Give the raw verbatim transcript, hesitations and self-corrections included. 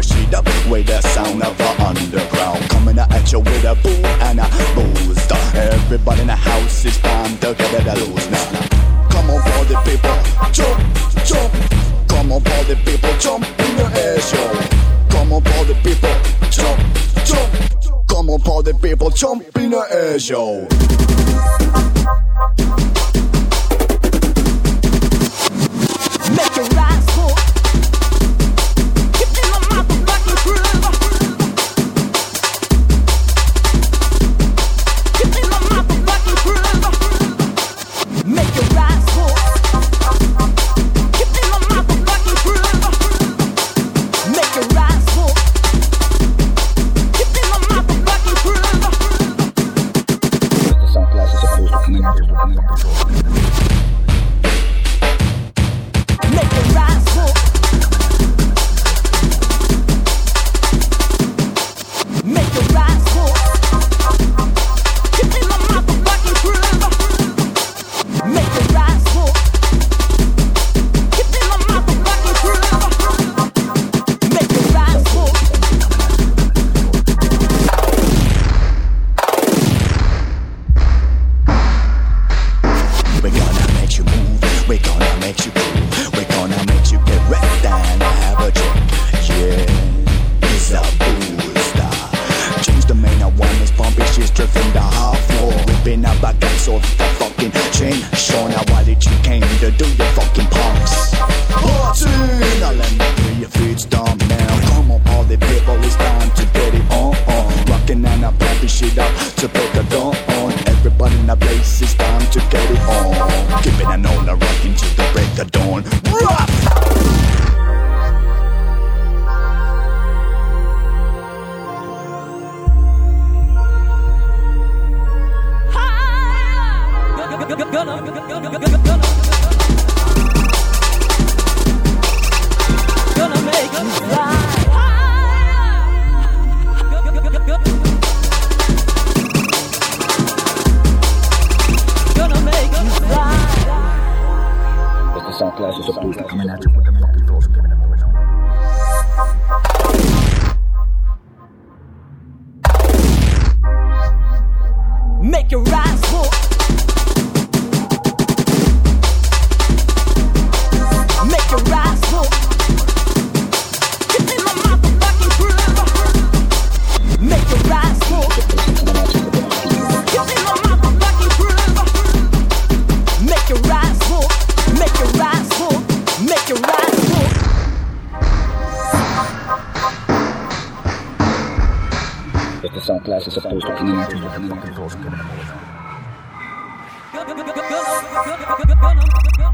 shit up with the sound of the underground. Coming at you with a boom and a booster. Everybody in the house is time to get it loose now. Come on for the people, jump, jump. Come on for the people, jump in the air show. Come on for the people, jump, jump. Come on for the people, jump in the air show. Make your rise full. Get in my motherfucking groove. Get in my motherfucking groove. Make your rise full. Get in my motherfucking groove. Make your rise full. Get in my motherfucking groove. The sound class is supposed to come in and coming out control. Make your rise full. Make your rise full. Get in my motherfucking groove. Make your rise full. Get in my motherfucking groove. Make your rise full. We're gonna make you move. We're gonna make you cool. We're gonna make you get wrecked and have a drink. Yeah, it's a booster. Change the main one is pumping, she's drifting the half floor. Ripping up back guns off the fucking chain. Show now what did you came to do, you fucking punks. Party! Now let me hear your feet stomp now. Come on, all the people, it's time to get it on, on. Rocking and I'm pumping shit up to break the dawn on. Everybody in the place, it's time to get it on. Keeping an on the rocking till the break the dawn. Rock! Gonna make you fly. Gonna make you fly. The sound class is supposed to come in at you with the fucking floors and giving them away. Make your rise full. Make your rise full. Get in my motherfucking groove. Make your rise full. Get in my motherfucking groove. Make your rise full. Make your rise full. Make your rise full. The sound class is supposed to come in at you with the fucking floors and giving them away.